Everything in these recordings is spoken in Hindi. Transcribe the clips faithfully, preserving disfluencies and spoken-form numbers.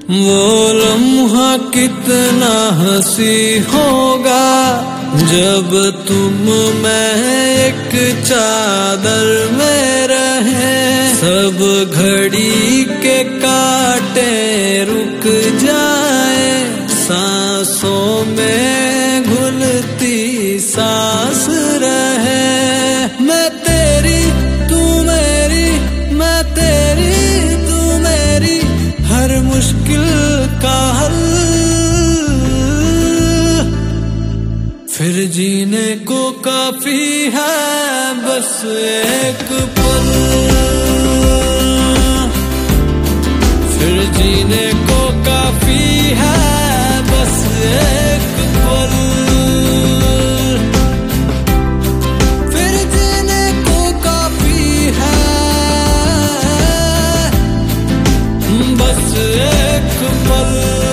वो लम्हा कितना हंसी होगा जब तुम मैं एक चादर में रहे। सब घड़ी के कांटे रुक जाए, सांसों में घुलती सांस रहे। मैं तेरी तू मेरी, मैं तेरी तू मेरी, हर मुश्किल का हल। फिर जीने को काफी है बस एक पल। फिर जीने को काफी है बस एक पल। फिर जीने को काफी है बस एक पल।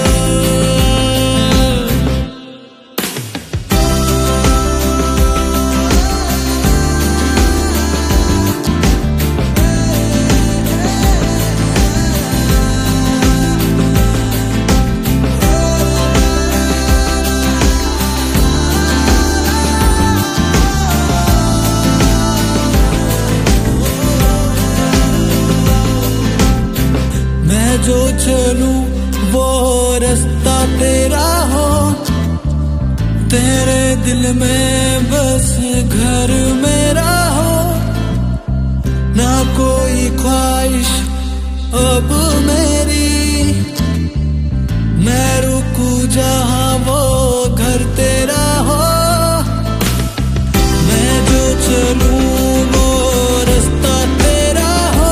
जो चलूं वो रास्ता तेरा हो, तेरे दिल में बस घर मेरा हो। ना कोई ख्वाहिश अब मेरी, मैं रुकूं जहां वो घर तेरा हो। मैं जो चलूं वो रास्ता तेरा हो,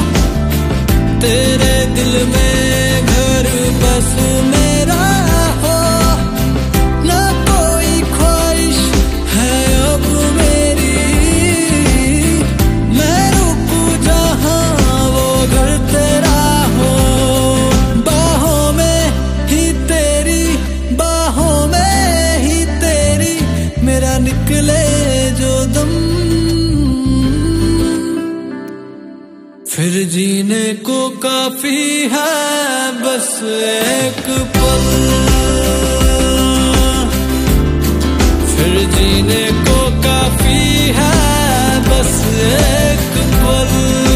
तेरे दिल में घर बस मेरा हो। ना कोई ख्वाहिश है अब मेरी, मैं रुकूं जहां वो घर तेरा हो। बाहों में ही तेरी, बाहों में ही तेरी, मेरा निकले जो दम। फिर जीने को काफी है बस एक पल। फिर जीने को काफी है बस एक पल।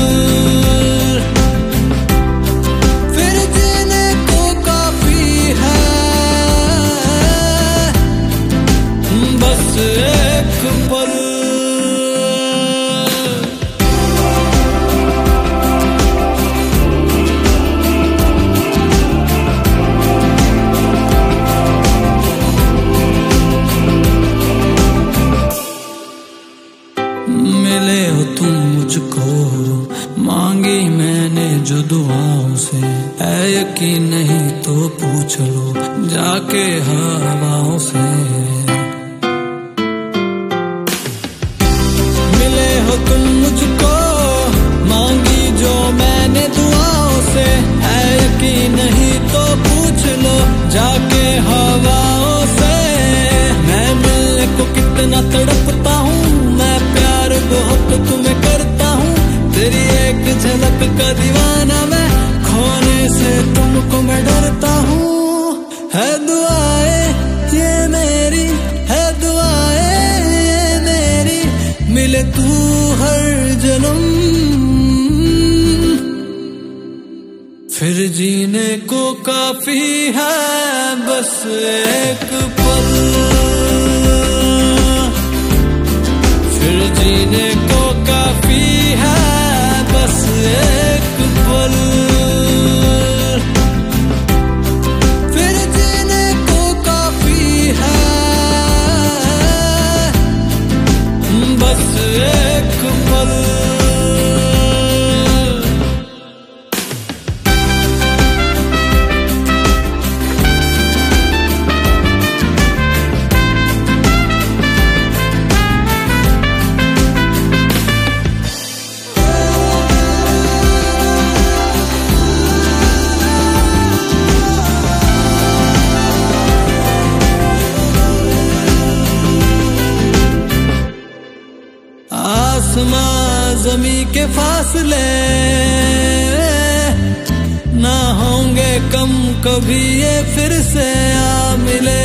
फिर जीने को काफी है बस एक पल। मिले हो तुम मुझको, मांगी मैंने जो दुआओं से, है यकीन नहीं तो पूछ लो जाके हवाओं से। मिले हो तुम मुझको, मांगी जो मैंने दुआओं से, है यकीन नहीं तो पूछ लो जाके हवाओं से। मैं मिलने को कितना तड़पता हूँ, बहुत तुम्हें करता हूँ, तेरी एक झलक का दीवाना मैं, खोने से तुमको मैं डरता हूँ। है दुआएं ये मेरी, है दुआएं ये मेरी, मिले तू हर जन्म। फिर जीने को काफी है बस एक पल। फिर जीने को काफी है बस एक पल। फिर जीने को काफी है बस एक पल। आसमां ज़मी के फासले ना होंगे कम कभी ये फिर से आ मिले।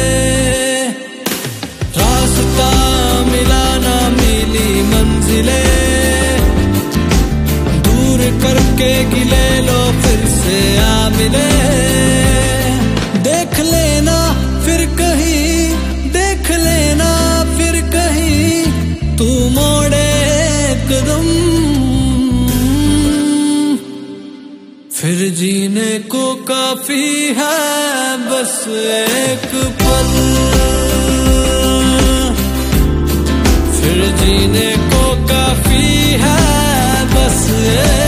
रास्ता मिला ना मिली मंजिले, दूर करके गिले लो फिर से आ मिले। देख लेना फिर कहीं, देख लेना फिर कहीं, तू मोड़े कदम, फिर जीने को काफी है बस एक पल, फिर जीने को काफी है बस एक